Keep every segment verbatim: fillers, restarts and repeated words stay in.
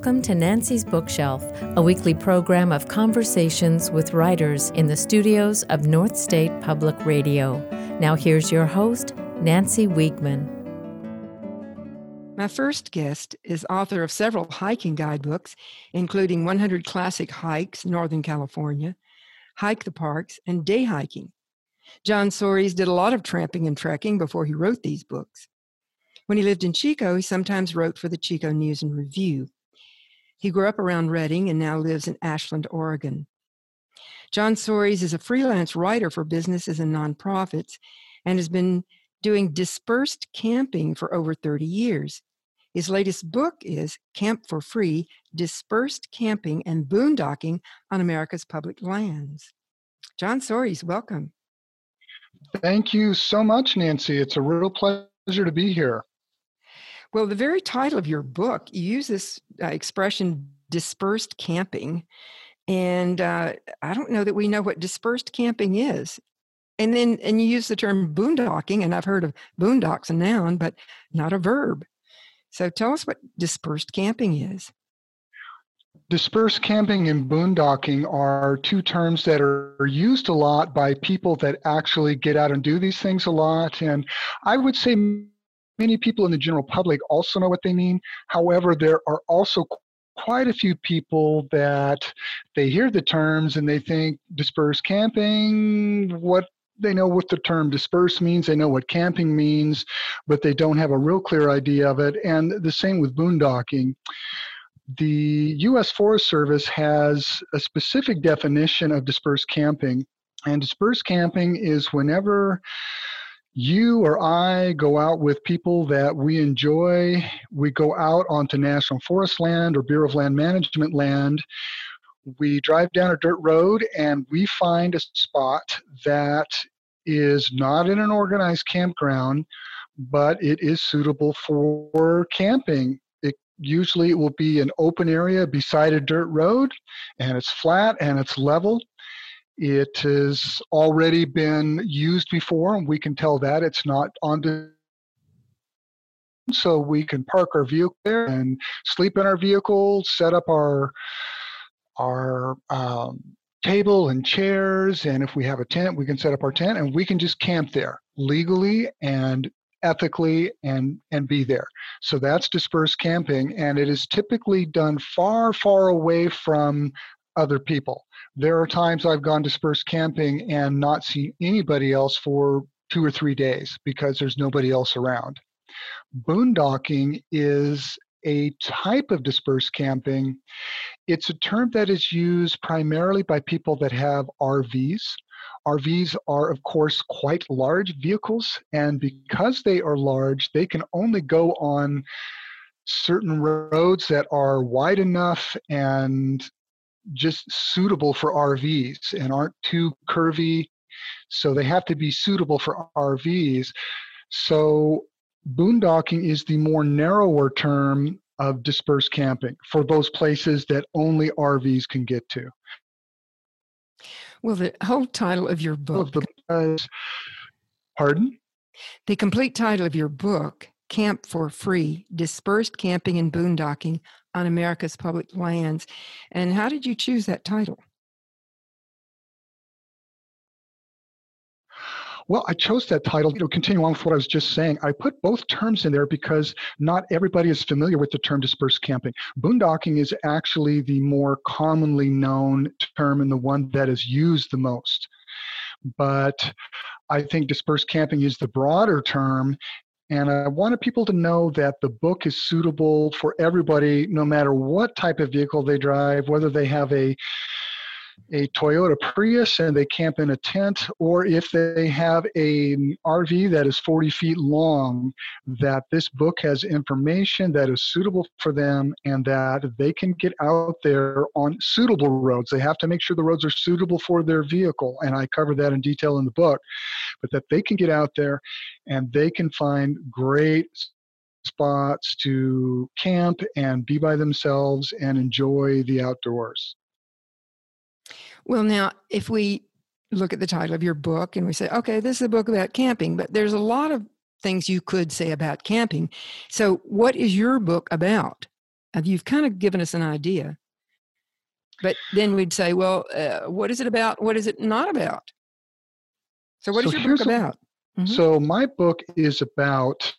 Welcome to Nancy's Bookshelf, a weekly program of conversations with writers in the studios of North State Public Radio. Now here's your host, Nancy Wiegman. My first guest is author of several hiking guidebooks, including one hundred Classic Hikes, Northern California, Hike the Parks, and Day Hiking. John Soares did a lot of tramping and trekking before he wrote these books. When he lived in Chico, he sometimes wrote for the Chico News and Review. He grew up around Redding and now lives in Ashland, Oregon. John Soares is a freelance writer for businesses and nonprofits and has been doing dispersed camping for over thirty years. His latest book is Camp for Free, Dispersed Camping and Boondocking on America's Public Lands. John Soares, welcome. Thank you so much, Nancy. It's a real pleasure to be here. Well, the very title of your book, you use this uh, expression, dispersed camping, and uh, I don't know that we know what dispersed camping is. And then, and you use the term boondocking, and I've heard of boondocks, a noun, but not a verb. So tell us what dispersed camping is. Dispersed camping and boondocking are two terms that are used a lot by people that actually get out and do these things a lot. And I would say many people in the general public also know what they mean. However, there are also quite a few people that they hear the terms and they think dispersed camping, what they know what the term disperse means, they know what camping means, but they don't have a real clear idea of it. And the same with boondocking. The U S Forest Service has a specific definition of dispersed camping, and dispersed camping is whenever you or I go out with people that we enjoy, we go out onto National Forest land or Bureau of Land Management land, we drive down a dirt road and we find a spot that is not in an organized campground, but it is suitable for camping. It usually it will be an open area beside a dirt road, and it's flat and it's level. It has already been used before, and we can tell that it's not on the, so we can park our vehicle there and sleep in our vehicle, set up our our um, table and chairs, and if we have a tent, we can set up our tent, and we can just camp there legally and ethically and and be there. So that's dispersed camping, and it is typically done far, far away from other people. There are times I've gone dispersed camping and not seen anybody else for two or three days because there's nobody else around. Boondocking is a type of dispersed camping. It's a term that is used primarily by people that have R Vs. R Vs are, of course, quite large vehicles, and because they are large, they can only go on certain roads that are wide enough and just suitable for R Vs and aren't too curvy, so they have to be suitable for R Vs. So boondocking is the more narrower term of dispersed camping for those places that only R Vs can get to. Well, the whole title of your book, the, uh, pardon? The complete title of your book, Camp for Free, Dispersed Camping and Boondocking on America's Public Lands. And how did you choose that title? Well, I chose that title to continue on with what I was just saying. I put both terms in there because not everybody is familiar with the term dispersed camping. Boondocking is actually the more commonly known term and the one that is used the most. But I think dispersed camping is the broader term, and I wanted people to know that the book is suitable for everybody, no matter what type of vehicle they drive, whether they have a a Toyota Prius and they camp in a tent, or if they have an R V that is forty feet long, that this book has information that is suitable for them and that they can get out there on suitable roads. They have to make sure the roads are suitable for their vehicle, and I cover that in detail in the book, but that they can get out there and they can find great spots to camp and be by themselves and enjoy the outdoors. Well, now, if we look at the title of your book and we say, okay, this is a book about camping, but there's a lot of things you could say about camping. So what is your book about? Uh, You've kind of given us an idea. But then we'd say, well, uh, what is it about? What is it not about? So what So is your book here's a- about? Mhm. So my book is about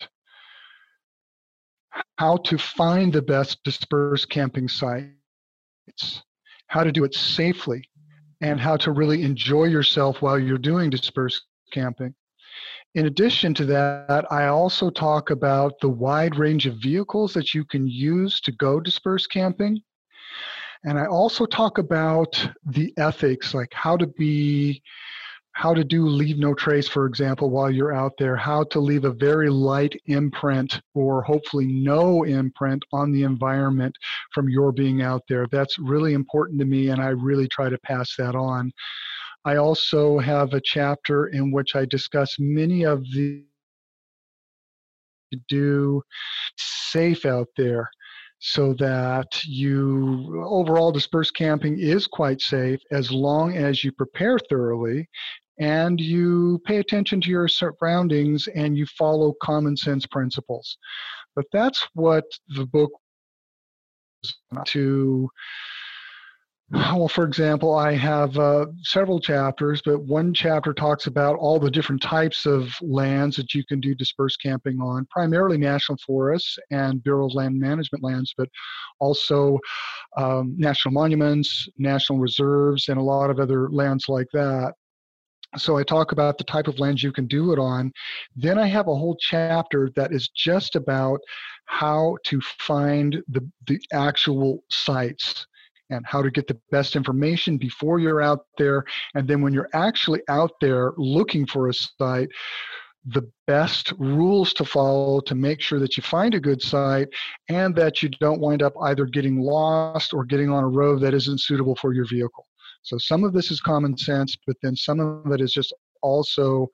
how to find the best dispersed camping sites, how to do it safely, and how to really enjoy yourself while you're doing dispersed camping. In addition to that, I also talk about the wide range of vehicles that you can use to go dispersed camping. And I also talk about the ethics, like how to be, how to do leave no trace, for example, while you're out there, how to leave a very light imprint or hopefully no imprint on the environment from your being out there. That's really important to me, and I really try to pass that on. I also have a chapter in which I discuss many of the to do safe out there, so that you overall dispersed camping is quite safe as long as you prepare thoroughly and you pay attention to your surroundings and you follow common sense principles. But that's what the book is to. Well, for example, I have uh, several chapters, but one chapter talks about all the different types of lands that you can do dispersed camping on, primarily national forests and Bureau of Land Management lands, but also um, national monuments, national reserves, and a lot of other lands like that. So I talk about the type of lands you can do it on. Then I have a whole chapter that is just about how to find the, the actual sites and how to get the best information before you're out there. And then when you're actually out there looking for a site, the best rules to follow to make sure that you find a good site and that you don't wind up either getting lost or getting on a road that isn't suitable for your vehicle. So some of this is common sense, but then some of it is just also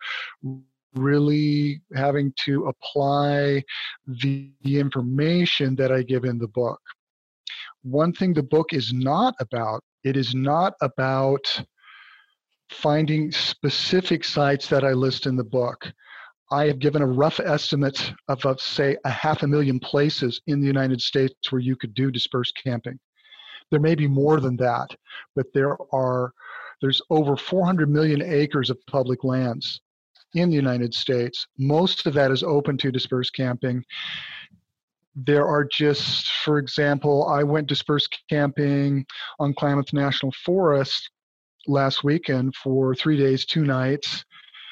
really having to apply the, the information that I give in the book. One thing the book is not about, it is not about finding specific sites that I list in the book. I have given a rough estimate of, of, say, a half a million places in the United States where you could do dispersed camping. There may be more than that, but there are, there's over four hundred million acres of public lands in the United States. Most of that is open to dispersed camping. There are just, for example, I went dispersed camping on Klamath National Forest last weekend for three days, two nights.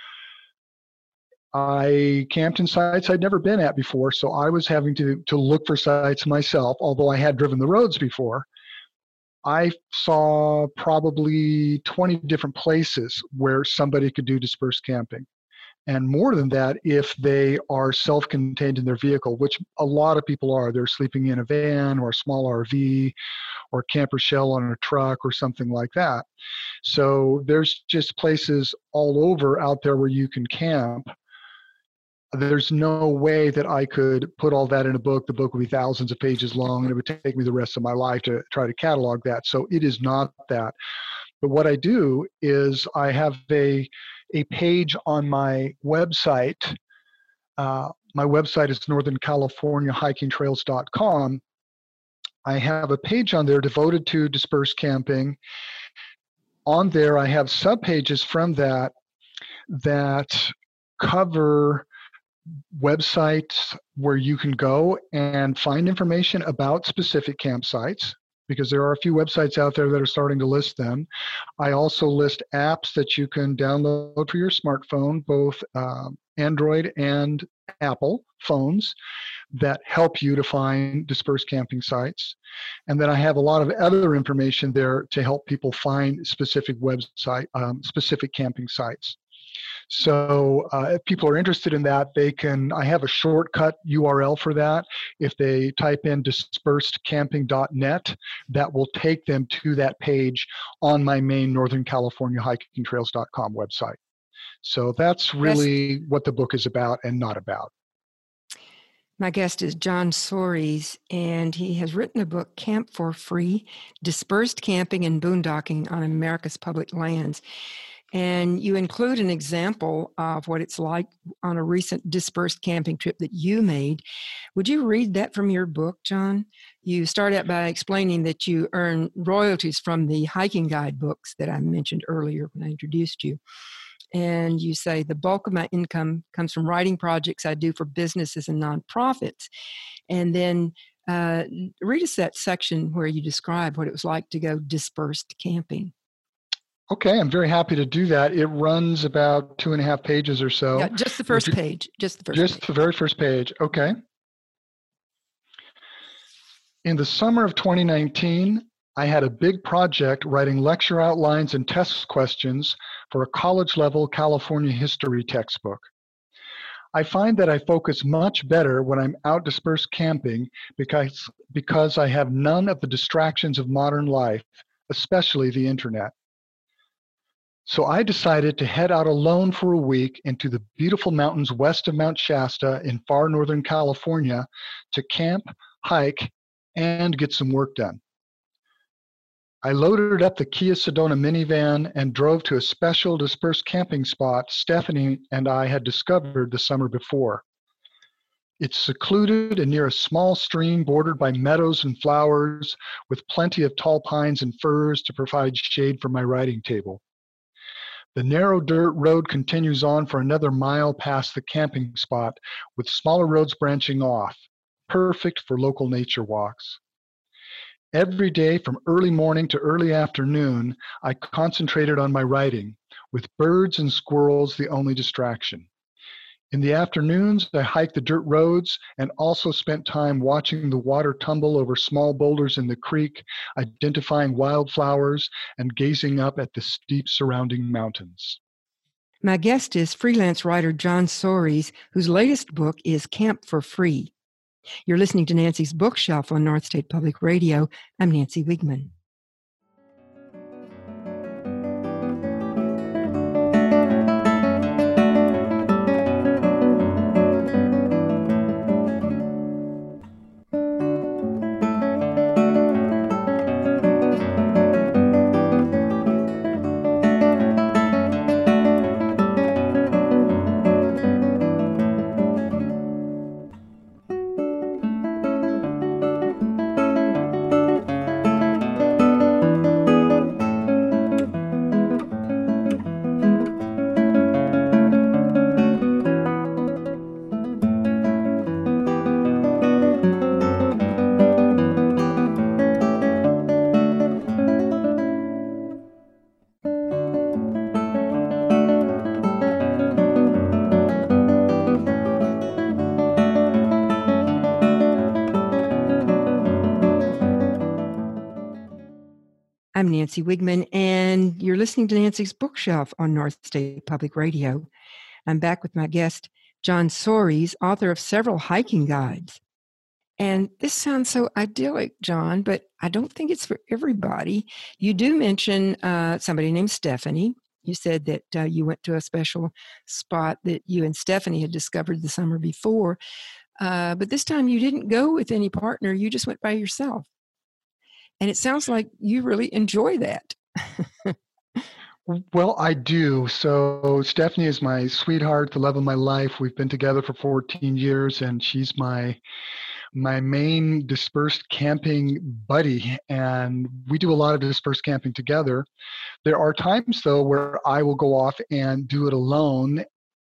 I camped in sites I'd never been at before, so I was having to, to look for sites myself, although I had driven the roads before. I saw probably twenty different places where somebody could do dispersed camping. And more than that, if they are self-contained in their vehicle, which a lot of people are. They're sleeping in a van or a small R V or camper shell on a truck or something like that. So there's just places all over out there where you can camp. There's no way that I could put all that in a book. The book would be thousands of pages long, and it would take me the rest of my life to try to catalog that. So it is not that. But what I do is I have a, a page on my website. Uh, my website is northern california hiking trails dot com. I have a page on there devoted to dispersed camping. On there, I have subpages from that that cover websites where you can go and find information about specific campsites, because there are a few websites out there that are starting to list them. I also list apps that you can download for your smartphone, both uh, Android and Apple phones, that help you to find dispersed camping sites. And then I have a lot of other information there to help people find specific website, um, specific camping sites. So uh, if people are interested in that, they can, I have a shortcut U R L for that. If they type in dispersed camping dot net, that will take them to that page on my main northern california hiking trails dot com website. So that's really what the book is about and not about. My guest is John Soares, and he has written a book, Camp for Free, Dispersed Camping and Boondocking on America's Public Lands. And you include an example of what it's like on a recent dispersed camping trip that you made. Would you read that from your book, John? You start out by explaining that you earn royalties from the hiking guide books that I mentioned earlier when I introduced you. And you say, the bulk of my income comes from writing projects I do for businesses and nonprofits. And then uh, read us that section where you describe what it was like to go dispersed camping. Okay, I'm very happy to do that. It runs about two and a half pages or so. Yeah, just the first page. Just the first Just page. the very first page. Okay. In the summer of twenty nineteen, I had a big project writing lecture outlines and test questions for a college-level California history textbook. I find that I focus much better when I'm out dispersed camping because, because I have none of the distractions of modern life, especially the internet. So I decided to head out alone for a week into the beautiful mountains west of Mount Shasta in far northern California to camp, hike, and get some work done. I loaded up the Kia Sedona minivan and drove to a special dispersed camping spot Stephanie and I had discovered the summer before. It's secluded and near a small stream bordered by meadows and flowers with plenty of tall pines and firs to provide shade for my writing table. The narrow dirt road continues on for another mile past the camping spot with smaller roads branching off, perfect for local nature walks. Every day from early morning to early afternoon, I concentrated on my writing, with birds and squirrels the only distraction. In the afternoons, I hiked the dirt roads and also spent time watching the water tumble over small boulders in the creek, identifying wildflowers, and gazing up at the steep surrounding mountains. My guest is freelance writer John Soares, whose latest book is Camp for Free. You're listening to Nancy's Bookshelf on North State Public Radio. I'm Nancy Wiegman. I'm Nancy Wiegman, and you're listening to Nancy's Bookshelf on North State Public Radio. I'm back with my guest, John Soares, author of several hiking guides. And this sounds so idyllic, John, but I don't think it's for everybody. You do mention uh, somebody named Stephanie. You said that uh, you went to a special spot that you and Stephanie had discovered the summer before. Uh, but this time you didn't go with any partner. You just went by yourself. And it sounds like you really enjoy that. Well, I do. So Stephanie is my sweetheart, the love of my life. We've been together for fourteen years, and she's my my main dispersed camping buddy. And we do a lot of dispersed camping together. There are times, though, where I will go off and do it alone.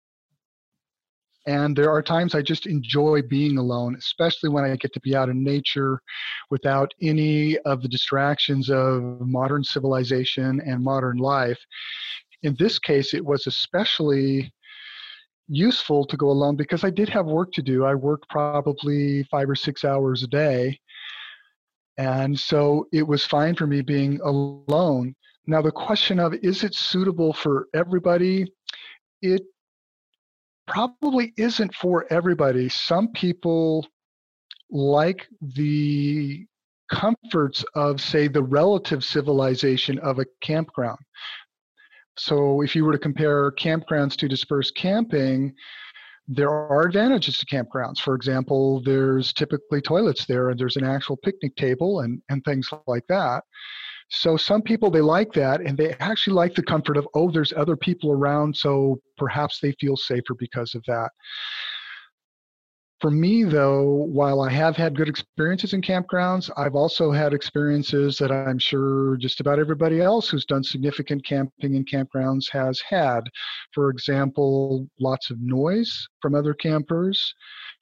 And there are times I just enjoy being alone, especially when I get to be out in nature without any of the distractions of modern civilization and modern life. In this case, it was especially useful to go alone because I did have work to do. I worked probably five or six hours a day. And so it was fine for me being alone. Now, the question of, is it suitable for everybody? It probably isn't for everybody. Some people like the comforts of, say, the relative civilization of a campground. So if you were to compare campgrounds to dispersed camping, there are advantages to campgrounds. For example, there's typically toilets there, and there's an actual picnic table and, and things like that. So some people, they like that, and they actually like the comfort of, oh, there's other people around, so perhaps they feel safer because of that. For me, though, while I have had good experiences in campgrounds, I've also had experiences that I'm sure just about everybody else who's done significant camping in campgrounds has had. For example, lots of noise from other campers,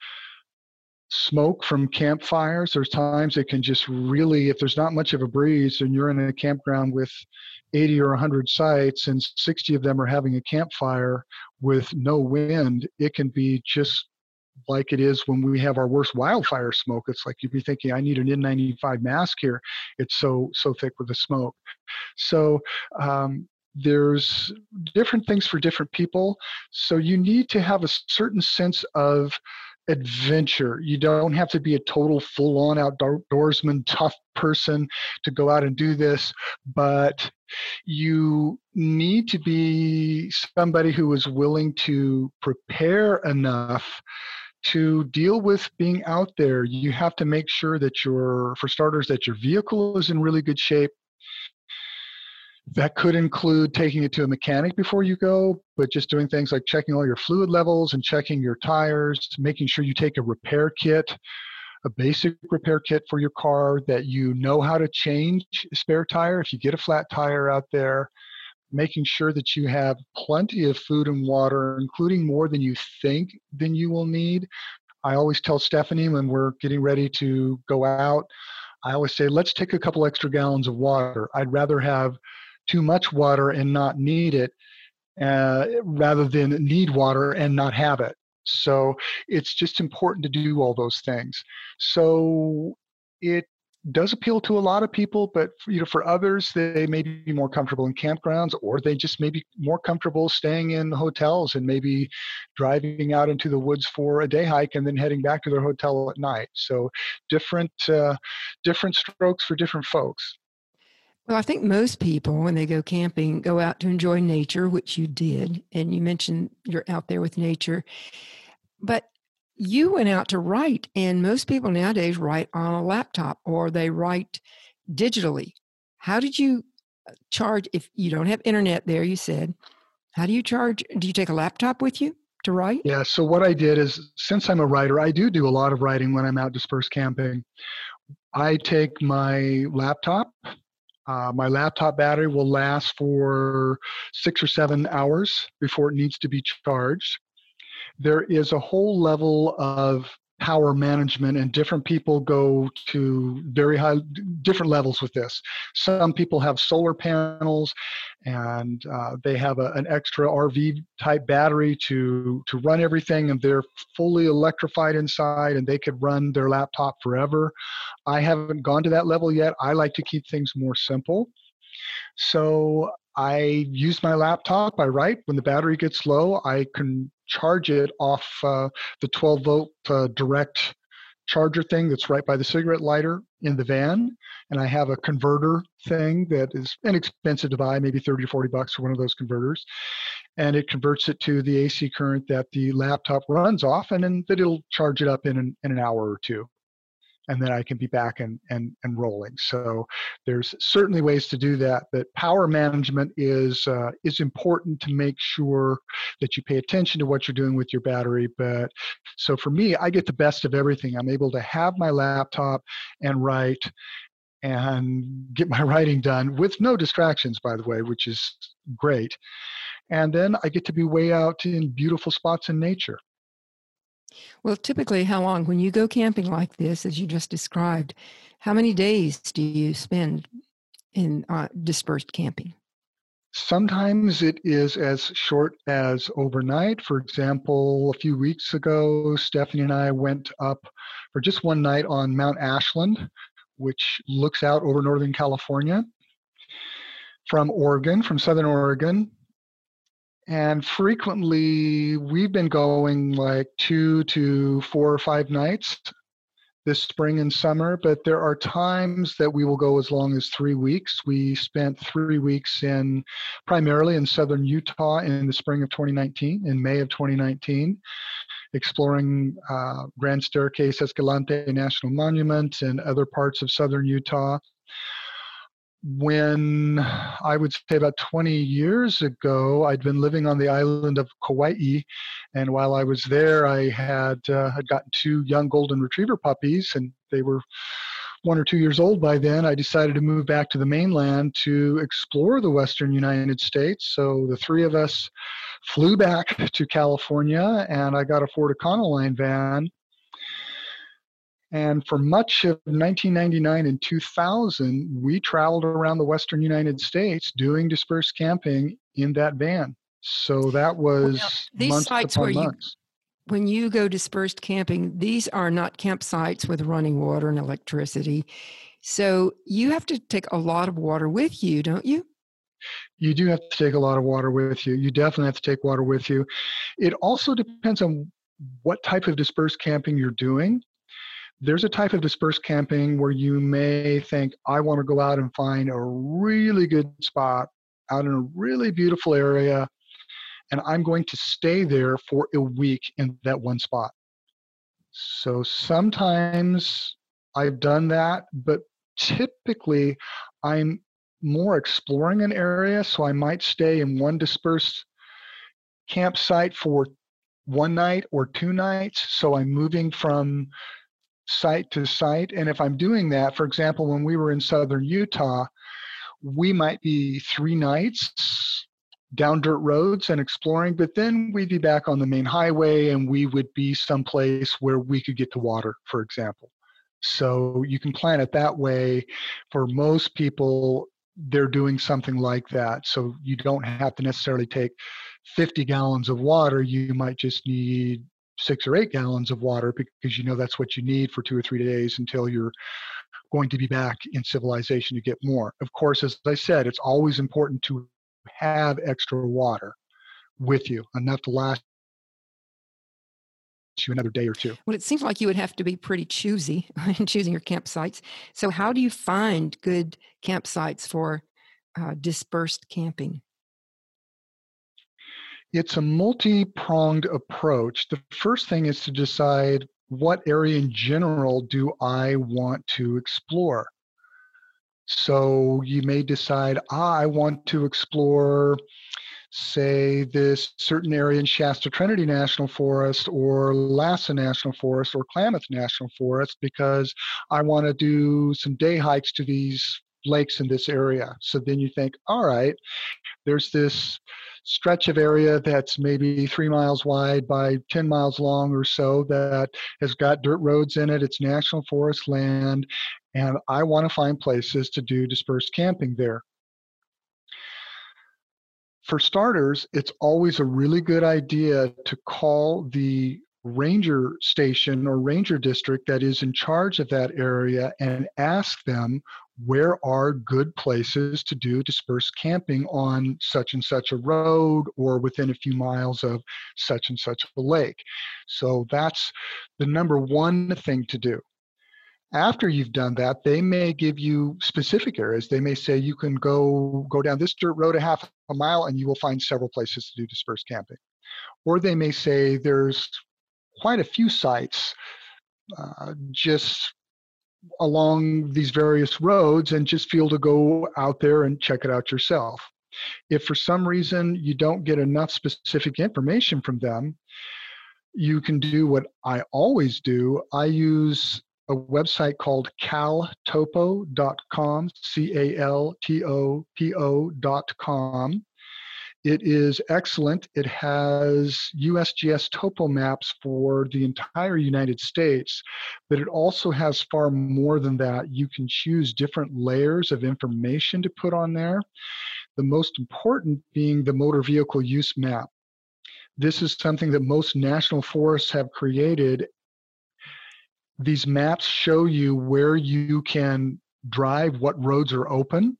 smoke from campfires. There's times it can just really, if there's not much of a breeze and you're in a campground with eighty or one hundred sites and sixty of them are having a campfire with no wind, it can be just like it is when we have our worst wildfire smoke. It's like you'd be thinking, I need an N ninety-five mask here. It's so so thick with the smoke. So um, there's different things for different people. So you need to have a certain sense of adventure. You don't have to be a total full-on outdoorsman, tough person to go out and do this, but you need to be somebody who is willing to prepare enough to deal with being out there. You have to make sure that your, for starters, that your vehicle is in really good shape. That could include taking it to a mechanic before you go, but just doing things like checking all your fluid levels and checking your tires, making sure you take a repair kit, a basic repair kit for your car, that you know how to change a spare tire if you get a flat tire out there, making sure that you have plenty of food and water, including more than you think than you will need. I always tell Stephanie when we're getting ready to go out, I always say, let's take a couple extra gallons of water. I'd rather have too much water and not need it uh, rather than need water and not have it. So it's just important to do all those things. So it does appeal to a lot of people, but for, you know, for others, they may be more comfortable in campgrounds, or they just may be more comfortable staying in hotels and maybe driving out into the woods for a day hike and then heading back to their hotel at night. So different, uh, different strokes for different folks. Well, I think most people, when they go camping, go out to enjoy nature, which you did. And you mentioned you're out there with nature. But you went out to write, and most people nowadays write on a laptop or they write digitally. How did you charge, if you don't have internet there, you said, how do you charge? Do you take a laptop with you to write? Yeah, so what I did is, since I'm a writer, I do do a lot of writing when I'm out dispersed camping. I take my laptop. Uh, my laptop battery will last for six or seven hours before it needs to be charged. There is a whole level of power management, and different people go to very high, different levels with this. Some people have solar panels, and uh, they have a, an extra R V type battery to, to run everything, and they're fully electrified inside, and they could run their laptop forever. I haven't gone to that level yet. I like to keep things more simple. So I use my laptop. I write. When the battery gets low, I can charge it off uh, the twelve volt uh, direct charger thing that's right by the cigarette lighter in the van. And I have a converter thing that is inexpensive to buy, maybe thirty or forty bucks for one of those converters. And it converts it to the A C current that the laptop runs off, and then it'll charge it up in an, in an hour or two. And then I can be back and, and, and rolling. So there's certainly ways to do that, but power management is uh, is important to make sure that you pay attention to what you're doing with your battery. But so for me, I get the best of everything. I'm able to have my laptop and write and get my writing done with no distractions, by the way, which is great. And then I get to be way out in beautiful spots in nature. Well, typically, how long, when you go camping like this, as you just described, how many days do you spend in uh, dispersed camping? Sometimes it is as short as overnight. For example, a few weeks ago, Stephanie and I went up for just one night on Mount Ashland, which looks out over Northern California from Oregon, from Southern Oregon. And frequently, we've been going like two to four or five nights this spring and summer, but there are times that we will go as long as three weeks. We spent three weeks in primarily in southern Utah in the spring of twenty nineteen, in May of twenty nineteen, exploring uh, Grand Staircase Escalante National Monument and other parts of southern Utah. when I would say about twenty years ago, I'd been living on the island of Kauai, and while I was there, I had uh, had gotten two young golden retriever puppies, and they were one or two years old by then. I decided to move back to the mainland to explore the western United States. So the three of us flew back to California, and I got a Ford Econoline van. And for much of nineteen ninety-nine and two thousand, we traveled around the western United States doing dispersed camping in that van. So that was well, these months sites upon where months. You, when you go dispersed camping, these are not campsites with running water and electricity. So you have to take a lot of water with you, don't you? You do have to take a lot of water with you. You definitely have to take water with you. It also depends on what type of dispersed camping you're doing. There's a type of dispersed camping where you may think, I want to go out and find a really good spot out in a really beautiful area, and I'm going to stay there for a week in that one spot. So sometimes I've done that, but typically I'm more exploring an area, so I might stay in one dispersed campsite for one night or two nights. So I'm moving from site to site. And if I'm doing that, for example, when we were in southern Utah, we might be three nights down dirt roads and exploring, but then we'd be back on the main highway and we would be someplace where we could get to water, for example. So you can plan it that way. For most people, they're doing something like that. So you don't have to necessarily take fifty gallons of water. You might just need six or eight gallons of water because you know that's what you need for two or three days until you're going to be back in civilization to get more. Of course, as I said, it's always important to have extra water with you, enough to last you another day or two. Well, it seems like you would have to be pretty choosy in choosing your campsites. So how do you find good campsites for uh, dispersed camping? It's a multi-pronged approach. The first thing is to decide what area in general do I want to explore. So you may decide, ah, I want to explore, say, this certain area in Shasta Trinity National Forest or Lhasa National Forest or Klamath National Forest because I want to do some day hikes to these lakes in this area. So then you think, all right, there's this stretch of area that's maybe three miles wide by ten miles long or so that has got dirt roads in it. It's national forest land, and I want to find places to do dispersed camping there. For starters, it's always a really good idea to call the ranger station or ranger district that is in charge of that area and ask them, where are good places to do dispersed camping on such and such a road or within a few miles of such and such a lake? So that's the number one thing to do. After you've done that, they may give you specific areas. They may say you can go go down this dirt road a half a mile and you will find several places to do dispersed camping. Or they may say there's quite a few sites uh, just along these various roads and just feel to go out there and check it out yourself. If for some reason you don't get enough specific information from them, you can do what I always do. I use a website called caltopo dot com, C A L T O P O dot com. It is excellent. It has U S G S topo maps for the entire United States, but it also has far more than that. You can choose different layers of information to put on there, the most important being the motor vehicle use map. This is something that most national forests have created. These maps show you where you can drive, what roads are open.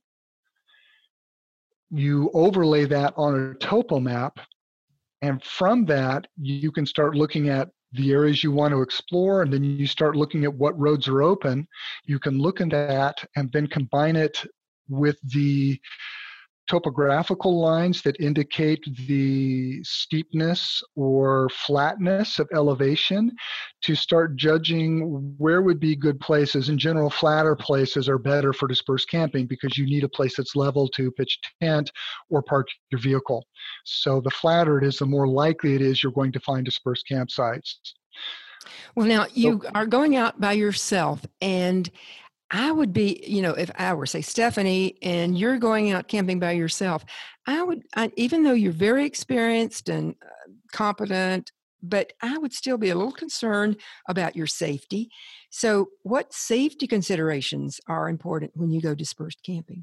You overlay that on a topo map, and from that, you can start looking at the areas you want to explore, and then you start looking at what roads are open. You can look at that and then combine it with the topographical lines that indicate the steepness or flatness of elevation to start judging where would be good places. In general, flatter places are better for dispersed camping because you need a place that's level to pitch tent or park your vehicle. So the flatter it is, the more likely it is you're going to find dispersed campsites. Well, now you are going out by yourself, and I would be, you know, if I were, say, Stephanie, and you're going out camping by yourself, I would, I, even though you're very experienced and uh, competent, but I would still be a little concerned about your safety. So, what safety considerations are important when you go dispersed camping?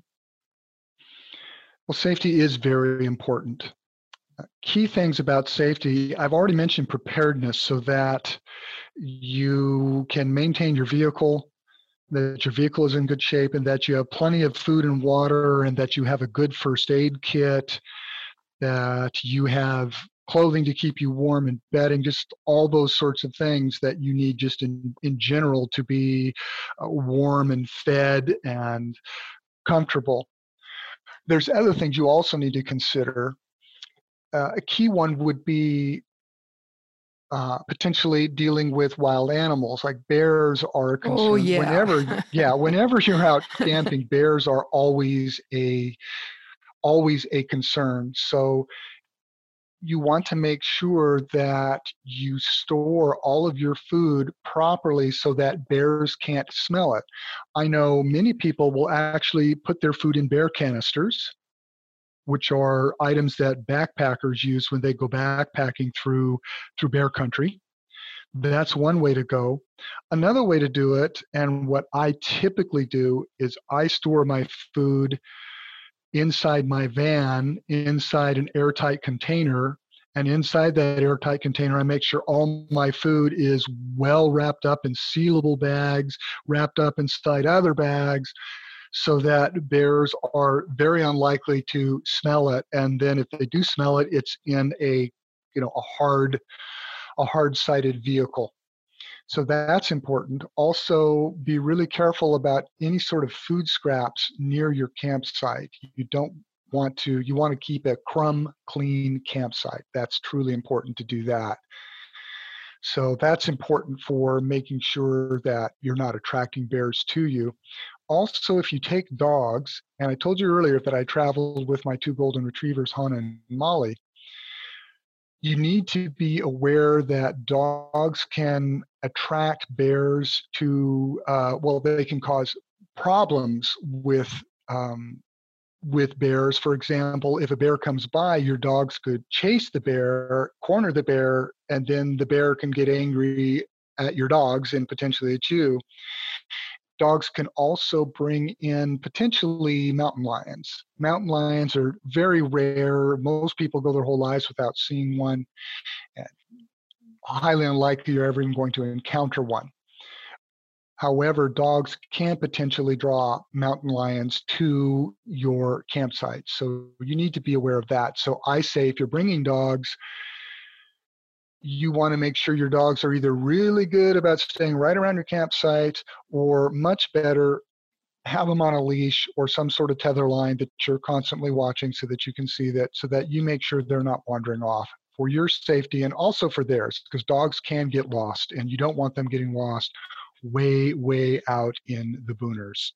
Well, safety is very important. Key things about safety, I've already mentioned preparedness so that you can maintain your vehicle, that your vehicle is in good shape, and that you have plenty of food and water, and that you have a good first aid kit, that you have clothing to keep you warm and bedding, just all those sorts of things that you need just in, in general to be uh, warm and fed and comfortable. There's other things you also need to consider. Uh, a key one would be Uh, potentially dealing with wild animals like bears are a concern. Oh, yeah. Whenever, yeah, whenever you're out camping, bears are always a always a concern. So you want to make sure that you store all of your food properly so that bears can't smell it. I know many people will actually put their food in bear canisters, which are items that backpackers use when they go backpacking through through bear country. That's one way to go. Another way to do it, and what I typically do, is I store my food inside my van, inside an airtight container, and inside that airtight container, I make sure all my food is well wrapped up in sealable bags, wrapped up inside other bags, so that bears are very unlikely to smell it. And then if they do smell it, it's in a, you know, a hard, a hard-sided vehicle. So that's important. Also, be really careful about any sort of food scraps near your campsite. You don't want to, you want to keep a crumb clean campsite. That's truly important to do that. So that's important for making sure that you're not attracting bears to you. Also, if you take dogs, and I told you earlier that I traveled with my two golden retrievers, Hana and Molly, you need to be aware that dogs can attract bears to, uh, well, they can cause problems with um, with bears. For example, if a bear comes by, your dogs could chase the bear, corner the bear, and then the bear can get angry at your dogs and potentially at you. Dogs can also bring in potentially mountain lions. Mountain lions are very rare. Most people go their whole lives without seeing one. And highly unlikely you're ever even going to encounter one. However, dogs can potentially draw mountain lions to your campsite. So you need to be aware of that. So I say if you're bringing dogs, you want to make sure your dogs are either really good about staying right around your campsite, or much better, have them on a leash or some sort of tether line that you're constantly watching so that you can see that, so that you make sure they're not wandering off for your safety and also for theirs, because dogs can get lost and you don't want them getting lost way, way out in the booners.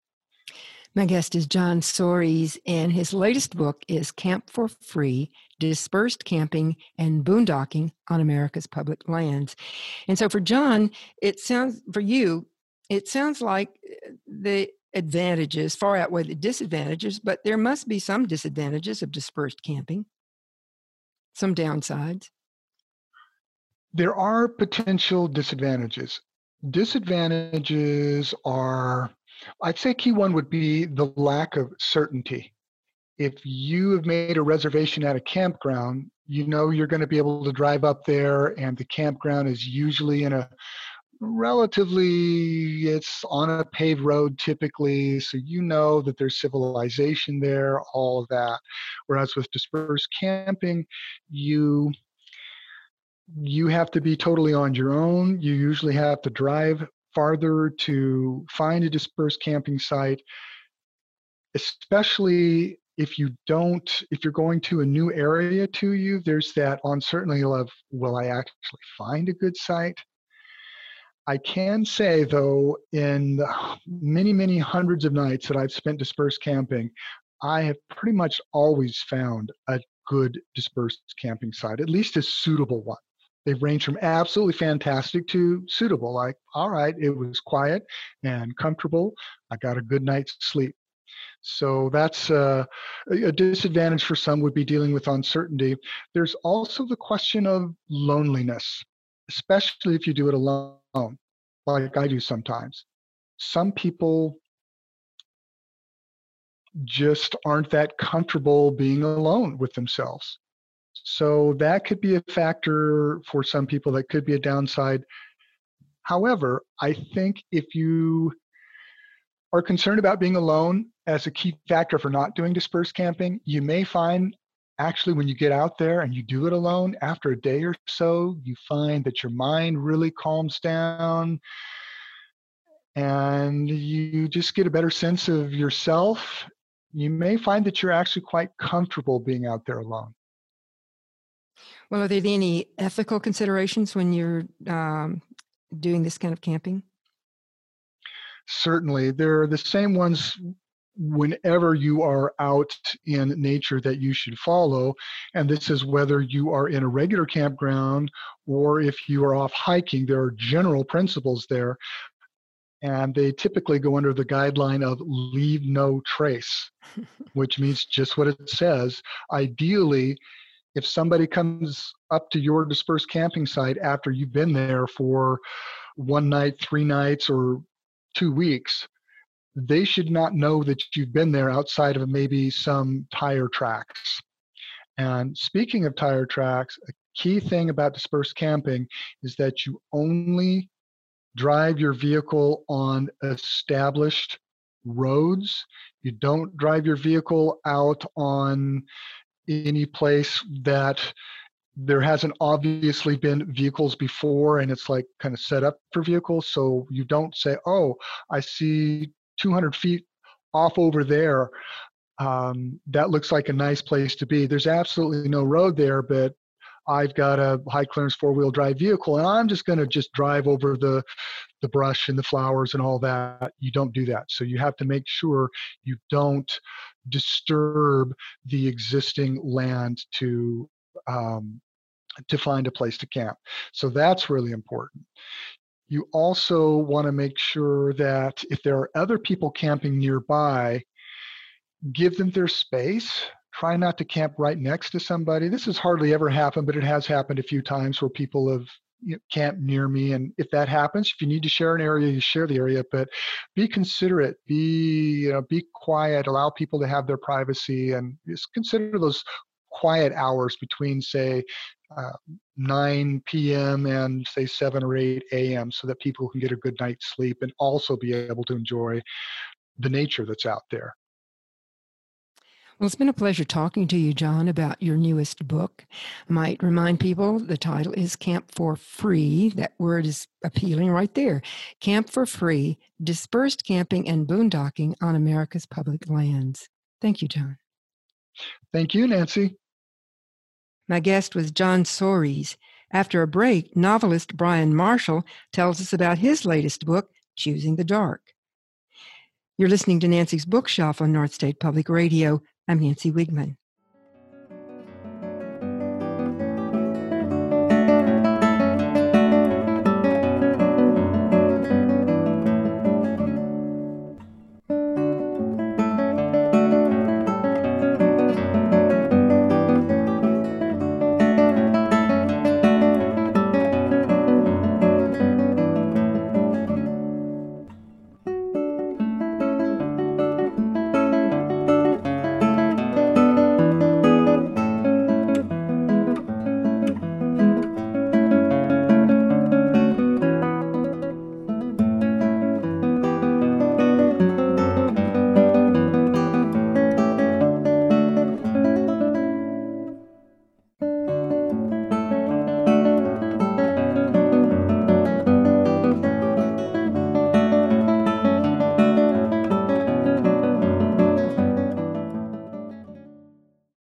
My guest is John Soares, and his latest book is Camp for Free, Dispersed Camping and Boondocking on America's Public Lands. And so for John, it sounds, for you, it sounds like the advantages far outweigh the disadvantages, but there must be some disadvantages of dispersed camping, some downsides. There are potential disadvantages. Disadvantages are, I'd say key one would be the lack of certainty. If you have made a reservation at a campground, you know you're going to be able to drive up there, and the campground is usually in a relatively, it's on a paved road typically, so you know that there's civilization there, all of that. Whereas with dispersed camping, you you have to be totally on your own. You usually have to drive farther to find a dispersed camping site, especially if you don't, if you're going to a new area to you, there's that uncertainty of, will I actually find a good site? I can say, though, in the many, many hundreds of nights that I've spent dispersed camping, I have pretty much always found a good dispersed camping site, at least a suitable one. They range from absolutely fantastic to suitable, like, all right, it was quiet and comfortable. I got a good night's sleep. So that's uh, a disadvantage for some would be dealing with uncertainty. There's also the question of loneliness, especially if you do it alone, like I do sometimes. Some people just aren't that comfortable being alone with themselves. So that could be a factor for some people. That could be a downside. However, I think if you are concerned about being alone as a key factor for not doing dispersed camping, you may find actually when you get out there and you do it alone, after a day or so, you find that your mind really calms down and you just get a better sense of yourself. You may find that you're actually quite comfortable being out there alone. Well, are there any ethical considerations when you're um, doing this kind of camping? Certainly. They're the same ones whenever you are out in nature that you should follow. And this is whether you are in a regular campground or if you are off hiking. There are general principles there. And they typically go under the guideline of leave no trace, which means just what it says. Ideally, if somebody comes up to your dispersed camping site after you've been there for one night, three nights, or two weeks, they should not know that you've been there outside of maybe some tire tracks. And speaking of tire tracks, a key thing about dispersed camping is that you only drive your vehicle on established roads. You don't drive your vehicle out on any place that there hasn't obviously been vehicles before and it's like kind of set up for vehicles. So you don't say, oh, I see two hundred feet off over there. Um, that looks like a nice place to be. There's absolutely no road there, but I've got a high clearance four-wheel drive vehicle and I'm just going to just drive over the, the brush and the flowers and all that. You don't do that. So you have to make sure you don't disturb the existing land to um, to find a place to camp. So that's really important. You also want to make sure that if there are other people camping nearby, give them their space. Try not to camp right next to somebody. This has hardly ever happened, but it has happened a few times where people have you know, camped near me. And if that happens, if you need to share an area, you share the area, but be considerate, be, you know, be quiet, allow people to have their privacy, and just consider those quiet hours between, say, uh, nine p.m. and say seven or eight a.m. so that people can get a good night's sleep and also be able to enjoy the nature that's out there. Well, it's been a pleasure talking to you, John, about your newest book. I might remind people the title is Camp for Free. That word is appealing right there. Camp for Free, Dispersed Camping and Boondocking on America's Public Lands. Thank you, John. Thank you, Nancy. My guest was John Soares. After a break, novelist Brian Marshall tells us about his latest book, Choosing the Dark. You're listening to Nancy's Bookshelf on North State Public Radio. I'm Nancy Wigman.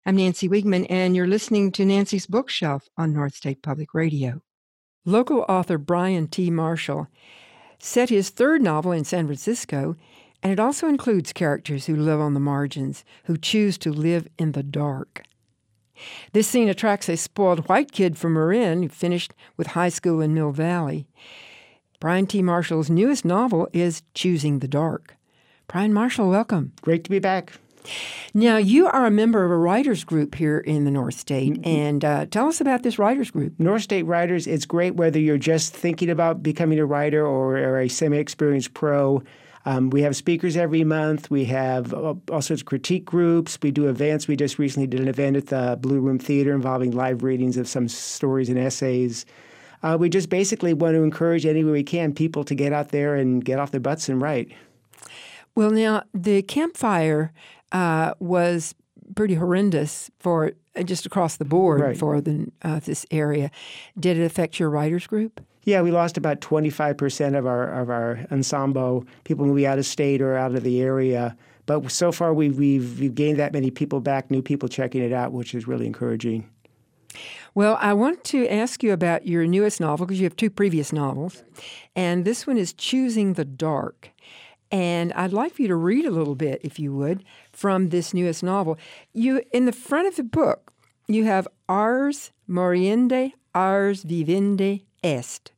I'm Nancy Wiegman, and you're listening to Nancy's Bookshelf on North State Public Radio. Local author Brian T. Marshall set his third novel in San Francisco, and it also includes characters who live on the margins, who choose to live in the dark. This scene attracts a spoiled white kid from Marin who finished with high school in Mill Valley. Brian T. Marshall's newest novel is Choosing the Dark. Brian Marshall, welcome. Great to be back. Now, you are a member of a writers group here in the North State, mm-hmm. and uh, tell us about this writers group. North State Writers, it's great whether you're just thinking about becoming a writer or, or a semi-experienced pro. Um, we have speakers every month. We have all sorts of critique groups. We do events. We just recently did an event at the Blue Room Theater involving live readings of some stories and essays. Uh, we just basically want to encourage any way we can people to get out there and get off their butts and write. Well, now, the campfire uh, was pretty horrendous for uh, just across the board right. for the, uh, this area. Did it affect your writers group? Yeah, we lost about twenty-five percent of our of our ensemble, people moving out of state or out of the area. But so far, we've, we've, we've gained that many people back, new people checking it out, which is really encouraging. Well, I want to ask you about your newest novel, because you have two previous novels, and this one is Choosing the Dark. And I'd like for you to read a little bit, if you would, from this newest novel. You, in the front of the book, you have Ars Moriendi, Ars Vivendi Est.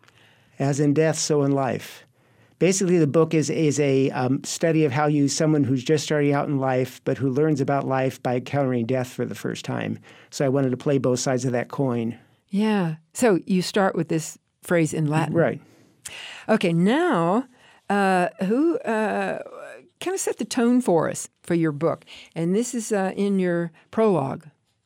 As in death, so in life. Basically, the book is, is a um, study of how you, someone who's just starting out in life, but who learns about life by encountering death for the first time. So I wanted to play both sides of that coin. Yeah. So you start with this phrase in Latin. Right. Okay, now... Uh, who uh, kind of set the tone for us for your book. And this is uh, in your prologue.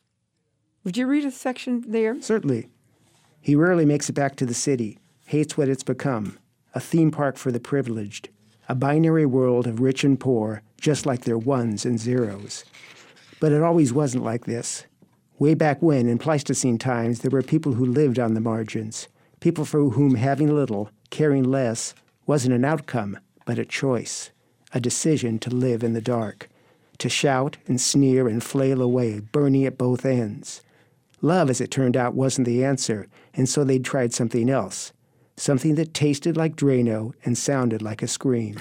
Would you read a section there? Certainly. He rarely makes it back to the city, hates what it's become, a theme park for the privileged, a binary world of rich and poor, just like their ones and zeros. But it always wasn't like this. Way back when, in Pleistocene times, there were people who lived on the margins, people for whom having little, caring less, wasn't an outcome, but a choice, a decision to live in the dark, to shout and sneer and flail away, burning at both ends. Love, as it turned out, wasn't the answer, and so they'd tried something else, something that tasted like Drano and sounded like a scream.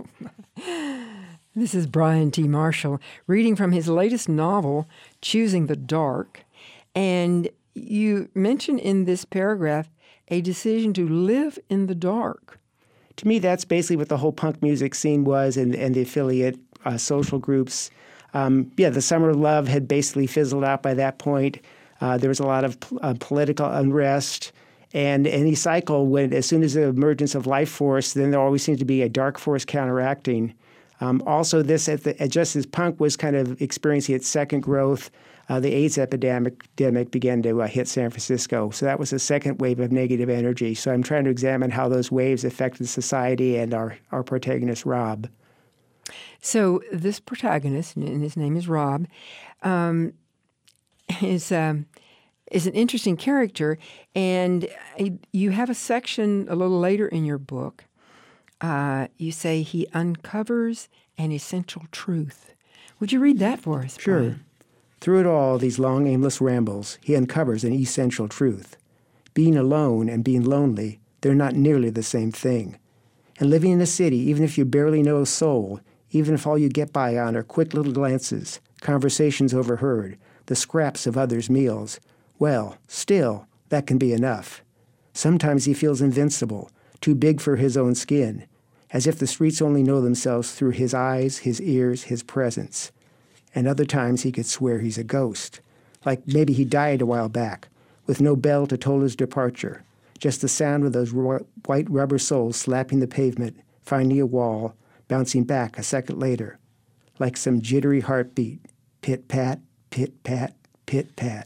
This is Brian T. Marshall reading from his latest novel, Choosing the Dark, and you mention in this paragraph a decision to live in the dark. To me, that's basically what the whole punk music scene was and, and the affiliate uh, social groups. Um, yeah, the Summer of Love had basically fizzled out by that point. Uh, there was a lot of uh, political unrest. And any cycle, when as soon as the emergence of life force, then there always seems to be a dark force counteracting. Um, also, this at the, just as punk was kind of experiencing its second growth, Uh, the AIDS epidemic, epidemic began to uh, hit San Francisco. So that was a second wave of negative energy. So I'm trying to examine how those waves affected society and our, our protagonist, Rob. So this protagonist, and his name is Rob, um, is, um, is an interesting character. And you have a section a little later in your book. Uh, you say he uncovers an essential truth. Would you read that for us, Sure. Brian? Through it all, these long, aimless rambles, he uncovers an essential truth. Being alone and being lonely, they're not nearly the same thing. And living in a city, even if you barely know a soul, even if all you get by on are quick little glances, conversations overheard, the scraps of others' meals, well, still, that can be enough. Sometimes he feels invincible, too big for his own skin, as if the streets only know themselves through his eyes, his ears, his presence. And other times he could swear he's a ghost, like maybe he died a while back, with no bell to toll his departure, just the sound of those ro- white rubber soles slapping the pavement, finding a wall, bouncing back a second later, like some jittery heartbeat, pit-pat, pit-pat, pit-pat.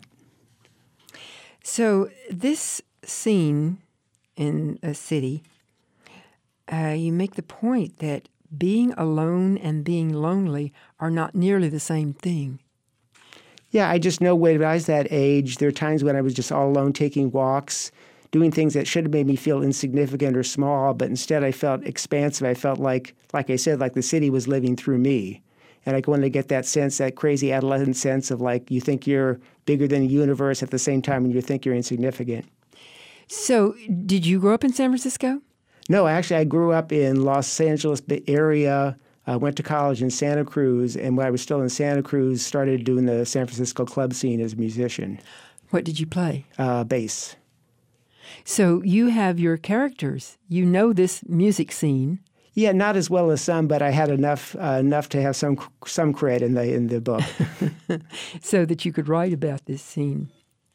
So this scene in a city, uh, you make the point that being alone and being lonely are not nearly the same thing. Yeah, I just know when I was that age, there are times when I was just all alone taking walks, doing things that should have made me feel insignificant or small, but instead I felt expansive. I felt like, like I said, like the city was living through me. And I go in to get that sense, that crazy adolescent sense of like you think you're bigger than the universe at the same time and you think you're insignificant. So did you grow up in San Francisco? No, actually, I grew up in Los Angeles area. I went to college in Santa Cruz, and when I was still in Santa Cruz, started doing the San Francisco club scene as a musician. What did you play? Uh, bass. So you have your characters. You know this music scene. Yeah, not as well as some, but I had enough uh, enough to have some some cred in the in the book, so that you could write about this scene.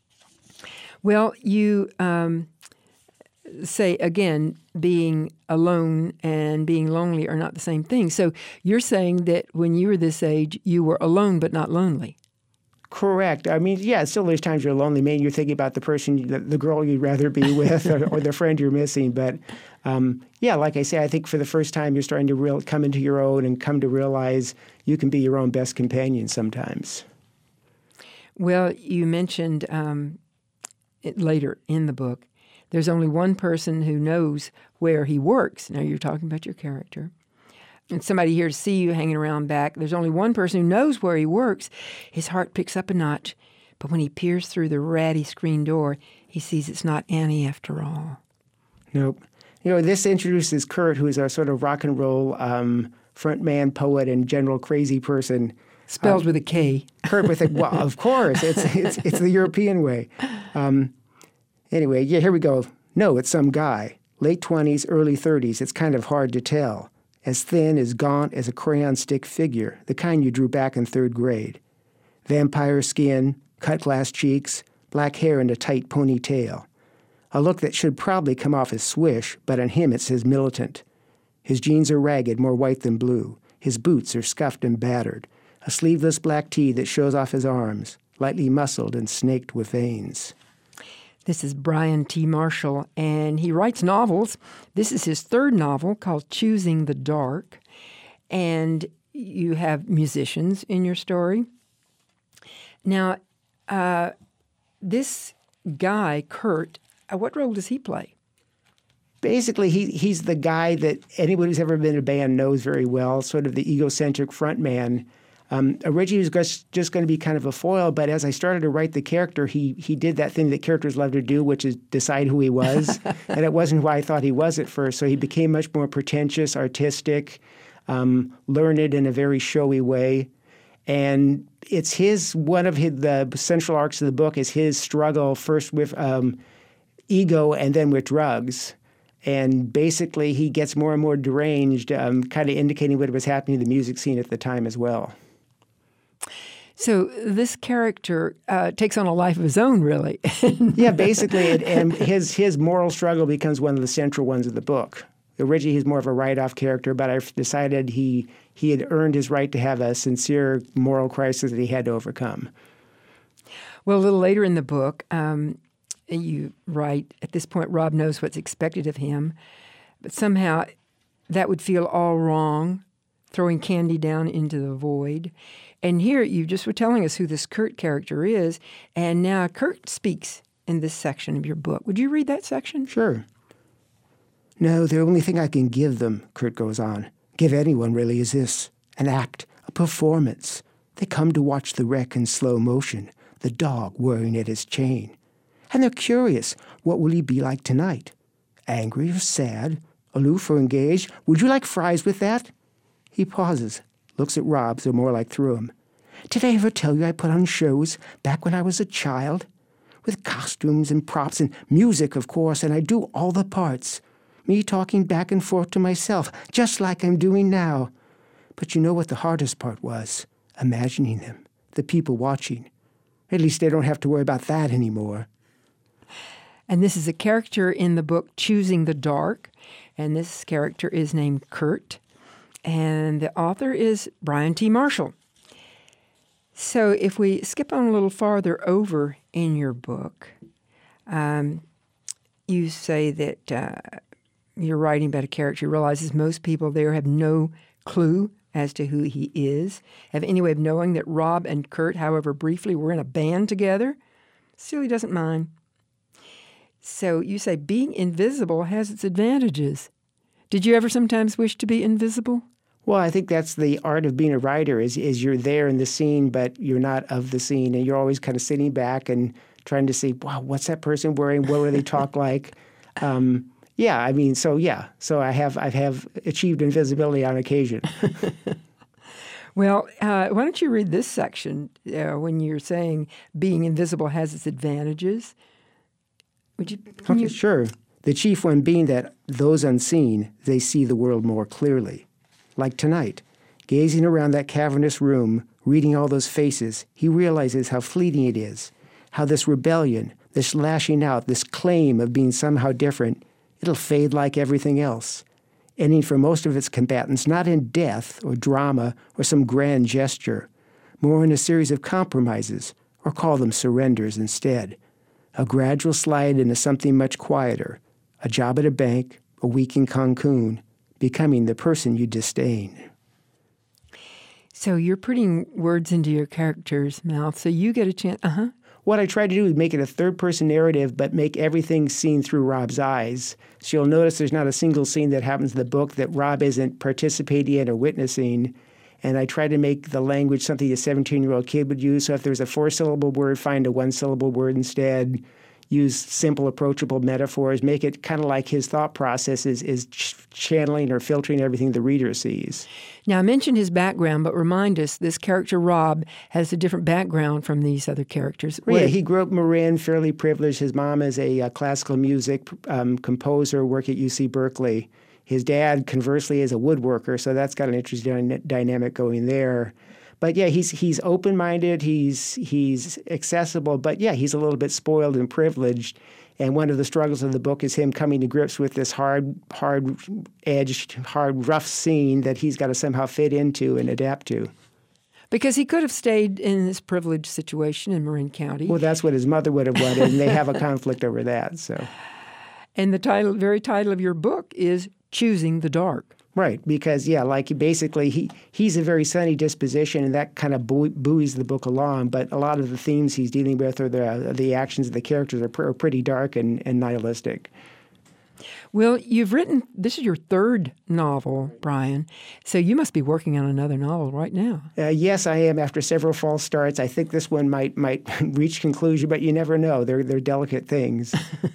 Well, you um, say again, being alone and being lonely are not the same thing. So you're saying that when you were this age, you were alone but not lonely. Correct. I mean, yeah, still there's times you're lonely. Maybe you're thinking about the person, the, the girl you'd rather be with or, or the friend you're missing. But um, yeah, like I say, I think for the first time you're starting to real, come into your own and come to realize you can be your own best companion sometimes. Well, you mentioned um, it later in the book, there's only one person who knows where he works. Now you're talking about your character. And somebody here to see you hanging around back. There's only one person who knows where he works. His heart picks up a notch. But when he peers through the ratty screen door, he sees it's not Annie after all. Nope. You know, this introduces Kurt, who is our sort of rock and roll um, frontman, poet, and general crazy person. Spelled um, with a K. Kurt with a, well, of course. It's, it's, it's the European way. Um, anyway, yeah, here we go. No, it's some guy. Late twenties, early thirties. It's kind of hard to tell. As thin, as gaunt as a crayon stick figure, the kind you drew back in third grade. Vampire skin, cut glass cheeks, black hair and a tight ponytail. A look that should probably come off as swish, but on him it says militant. His jeans are ragged, more white than blue. His boots are scuffed and battered. A sleeveless black tee that shows off his arms, lightly muscled and snaked with veins. This is Brian T. Marshall, and he writes novels. This is his third novel called Choosing the Dark, and you have musicians in your story. Now, uh, this guy, Kurt, uh, what role does he play? Basically, he he's the guy that anyone who's ever been in a band knows very well, sort of the egocentric frontman. Um, originally, he was just, just going to be kind of a foil, but as I started to write the character, he he did that thing that characters love to do, which is decide who he was. And it wasn't who I thought he was at first, so he became much more pretentious, artistic, um, learned in a very showy way. And it's his, one of his, the central arcs of the book is his struggle first with um, ego and then with drugs. And basically, he gets more and more deranged, um, kind of indicating what was happening in the music scene at the time as well. So this character uh, takes on a life of his own, really. Yeah, basically, it, and his his moral struggle becomes one of the central ones of the book. Originally, he's more of a write-off character, but I've decided he he had earned his right to have a sincere moral crisis that he had to overcome. Well, a little later in the book, um, you write, at this point, Rob knows what's expected of him, but somehow that would feel all wrong, throwing candy down into the void. And here you just were telling us who this Kurt character is, and now Kurt speaks in this section of your book. Would you read that section? Sure. No, the only thing I can give them, Kurt goes on, give anyone really, is this, an act, a performance. They come to watch the wreck in slow motion, the dog whirring at his chain. And they're curious, what will he be like tonight? Angry or sad? Aloof or engaged? Would you like fries with that? He pauses, looks at Rob, so more like through him. Did I ever tell you I put on shows back when I was a child? With costumes and props and music, of course, and I do all the parts. Me talking back and forth to myself, just like I'm doing now. But you know what the hardest part was? Imagining them, the people watching. At least they don't have to worry about that anymore. And this is a character in the book Choosing the Dark, and this character is named Kurt, and the author is Brian T. Marshall. So if we skip on a little farther over in your book, um, you say that uh, you're writing about a character who realizes most people there have no clue as to who he is, have any way of knowing that Rob and Kurt, however briefly, were in a band together. Still, he doesn't mind. So you say being invisible has its advantages. Did you ever sometimes wish to be invisible? Well, I think that's the art of being a writer is, is you're there in the scene, but you're not of the scene. And you're always kind of sitting back and trying to see, wow, what's that person wearing? What do they talk like? Um, yeah, I mean, so yeah. So I have I have achieved invisibility on occasion. Well, uh, why don't you read this section uh, when you're saying being invisible has its advantages? Would you? Okay, you... sure. The chief one being that those unseen, they see the world more clearly. Like tonight, gazing around that cavernous room, reading all those faces, he realizes how fleeting it is, how this rebellion, this lashing out, this claim of being somehow different, it'll fade like everything else, ending for most of its combatants not in death or drama or some grand gesture, more in a series of compromises, or call them surrenders instead, a gradual slide into something much quieter, a job at a bank, a week in Cancun, becoming the person you disdain. So you're putting words into your character's mouth, so you get a chance. Uh-huh. What I try to do is make it a third-person narrative, but make everything seen through Rob's eyes. So you'll notice there's not a single scene that happens in the book that Rob isn't participating in or witnessing. And I try to make the language something a seventeen-year-old kid would use. So if there's a four-syllable word, find a one-syllable word instead. Use simple, approachable metaphors. Make it kind of like his thought process is, is ch- channeling or filtering everything the reader sees. Now, I mentioned his background, but remind us, this character, Rob, has a different background from these other characters. Yeah, he grew up in Marin, fairly privileged. His mom is a uh, classical music um, composer, worked at U C Berkeley. His dad, conversely, is a woodworker, so that's got an interesting dynamic going there. But yeah, he's he's open-minded, he's he's accessible, but yeah, he's a little bit spoiled and privileged. And one of the struggles of the book is him coming to grips with this hard, hard-edged, hard, rough scene that he's got to somehow fit into and adapt to. Because he could have stayed in this privileged situation in Marin County. Well, that's what his mother would have wanted, and they have a conflict over that. So, and the title, very title of your book is Choosing the Dark. Right, because, yeah, like basically he, he's a very sunny disposition, and that kind of buoy, buoys the book along. But a lot of the themes he's dealing with or the the actions of the characters are, pr- are pretty dark and, and nihilistic. Well, you've written, this is your third novel, Brian, so you must be working on another novel right now. Uh, yes, I am. After several false starts, I think this one might might reach conclusion, but you never know. They're, they're delicate things.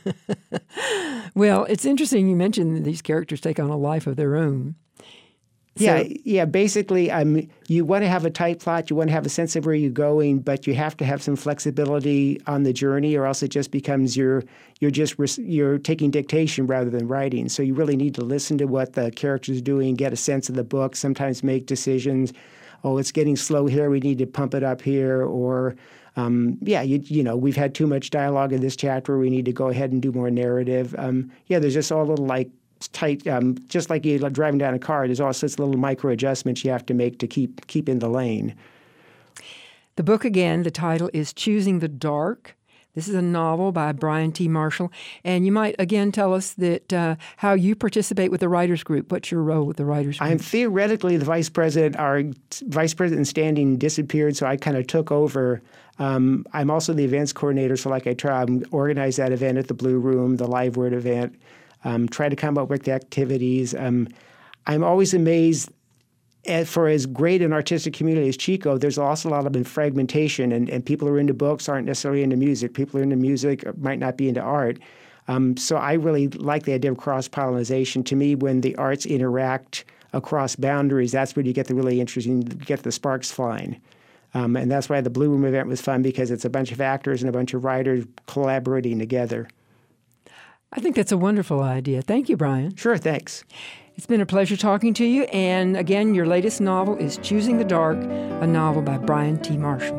Well, it's interesting you mentioned that these characters take on a life of their own. So, yeah, yeah. Basically, um, you want to have a tight plot. You want to have a sense of where you're going, but you have to have some flexibility on the journey, or else it just becomes you're you're just you're taking dictation rather than writing. So you really need to listen to what the character's doing, get a sense of the book. Sometimes make decisions. Oh, it's getting slow here. We need to pump it up here, or um, yeah, you you know, we've had too much dialogue in this chapter. We need to go ahead and do more narrative. Um, yeah, there's just all little like. tight, um, just like you're driving down a car, there's all sorts of little micro adjustments you have to make to keep keep in the lane. The book, again, the title is Choosing the Dark. This is a novel by Brian T. Marshall. And you might, again, tell us that uh, how you participate with the writers group. What's your role with the writers group? I'm theoretically the vice president. Our vice president standing disappeared, so I kind of took over. Um, I'm also the events coordinator, so like I try to organize that event at the Blue Room, the Live Word event. Um, try to come up with the activities. Um, I'm always amazed at, for as great an artistic community as Chico, there's also a lot of fragmentation, and, and people who are into books aren't necessarily into music. People who are into music might not be into art. Um, so I really like the idea of cross-pollination. To me, when the arts interact across boundaries, that's when you get the really interesting, get the sparks flying. Um, and that's why the Blue Room event was fun, because it's a bunch of actors and a bunch of writers collaborating together. I think that's a wonderful idea. Thank you, Brian. Sure, thanks. It's been a pleasure talking to you. And again, your latest novel is Choosing the Dark, a novel by Brian T. Marshall.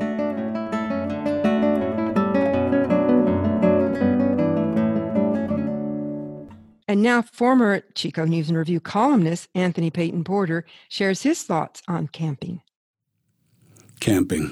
And now, former Chico News and Review columnist Anthony Peyton Porter shares his thoughts on camping. Camping.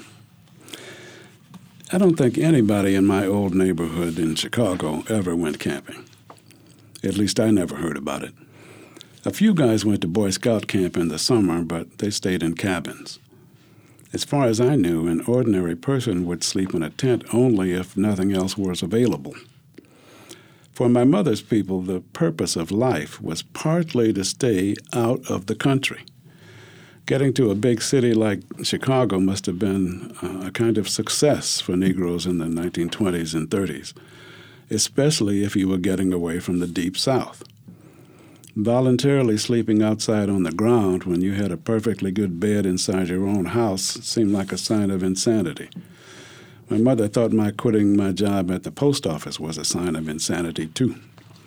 I don't think anybody in my old neighborhood in Chicago ever went camping. At least I never heard about it. A few guys went to Boy Scout camp in the summer, but they stayed in cabins. As far as I knew, an ordinary person would sleep in a tent only if nothing else was available. For my mother's people, the purpose of life was partly to stay out of the country. Getting to a big city like Chicago must have been a kind of success for Negroes in the nineteen twenties and thirties, especially if you were getting away from the Deep South. Voluntarily sleeping outside on the ground when you had a perfectly good bed inside your own house seemed like a sign of insanity. My mother thought my quitting my job at the post office was a sign of insanity, too.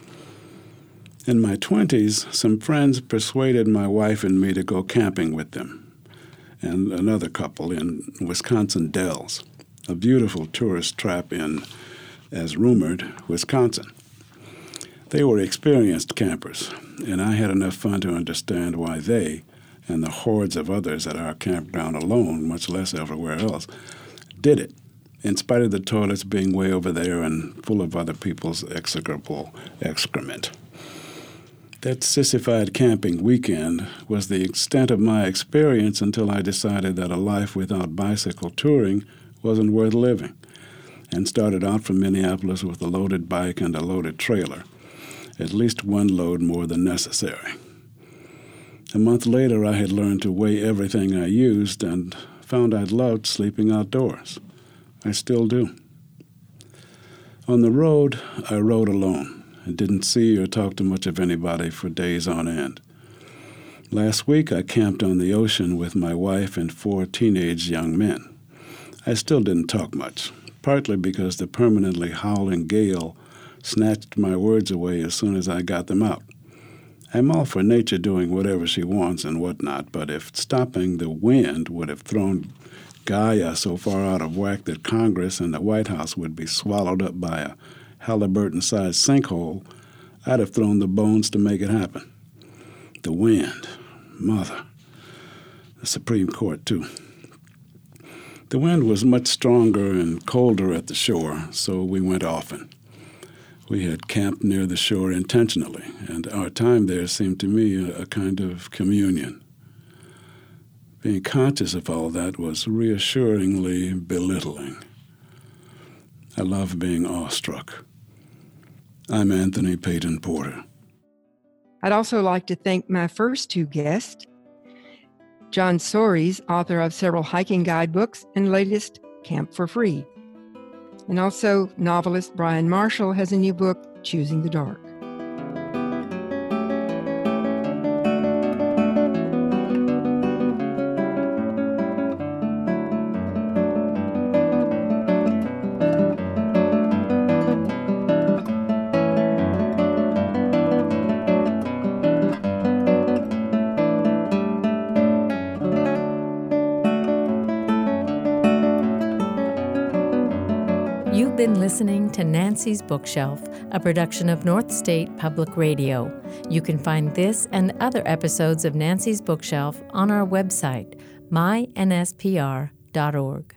In my twenties, some friends persuaded my wife and me to go camping with them, and another couple in Wisconsin Dells, a beautiful tourist trap in, as rumored, Wisconsin. They were experienced campers, and I had enough fun to understand why they, and the hordes of others at our campground alone, much less everywhere else, did it, in spite of the toilets being way over there and full of other people's execrable excrement. That sissified camping weekend was the extent of my experience until I decided that a life without bicycle touring wasn't worth living, and started out from Minneapolis with a loaded bike and a loaded trailer, at least one load more than necessary. A month later, I had learned to weigh everything I used and found I loved sleeping outdoors. I still do. On the road, I rode alone and didn't see or talk to much of anybody for days on end. Last week, I camped on the ocean with my wife and four teenage young men. I still didn't talk much, partly because the permanently howling gale snatched my words away as soon as I got them out. I'm all for nature doing whatever she wants and whatnot, but if stopping the wind would have thrown Gaia so far out of whack that Congress and the White House would be swallowed up by a Halliburton-sized sinkhole, I'd have thrown the bones to make it happen. The wind, mother. The Supreme Court, too. The wind was much stronger and colder at the shore, so we went often. We had camped near the shore intentionally, and our time there seemed to me a, a kind of communion. Being conscious of all that was reassuringly belittling. I love being awestruck. I'm Anthony Peyton Porter. I'd also like to thank my first two guests, John Soares, author of several hiking guidebooks and latest Camp for Free. And also, novelist Brian Marshall has a new book, Choosing the Dark. You've been listening to Nancy's Bookshelf, a production of North State Public Radio. You can find this and other episodes of Nancy's Bookshelf on our website, my n s p r dot org.